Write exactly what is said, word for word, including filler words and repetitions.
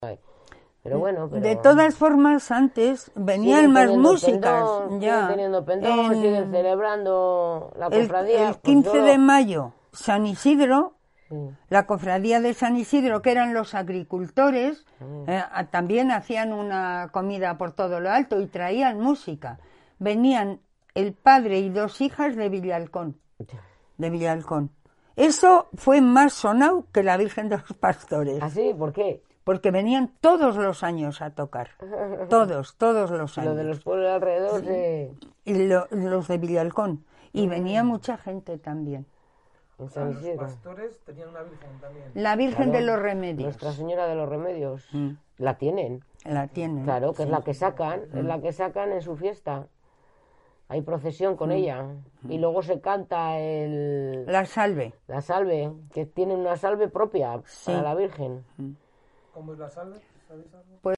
Pero bueno, pero... De todas formas, antes venían más músicas. Pendón, ya. Siguen teniendo pendón, En siguen celebrando la el, cofradía. el quince pues yo... de mayo, San Isidro, sí. la cofradía de San Isidro, que eran los agricultores, Mm. eh, también hacían una comida por todo lo alto y traían música. Venían el padre y dos hijas de Villalcón. De Villalcón. Eso fue más sonado que la Virgen de los Pastores. ¿Ah, sí? ¿Por qué? Porque venían todos los años a tocar. Todos, todos los años. Lo de los pueblos alrededor Sí. de... Y lo, los de Villalcón. Y Mm. venía mucha gente también. en O sea, San los Isidro. pastores tenían una virgen también. La Virgen Claro, de los Remedios. Nuestra Señora de los Remedios. Mm. La tienen. La tienen. Claro, que sí. es la que sacan, Mm. es la que sacan en su fiesta. Hay procesión con Mm. ella. Y luego se canta el... La salve. la salve, que tiene una salve propia Sí. para la Virgen. ¿Cómo es la salve? ¿Sabéis algo? Pues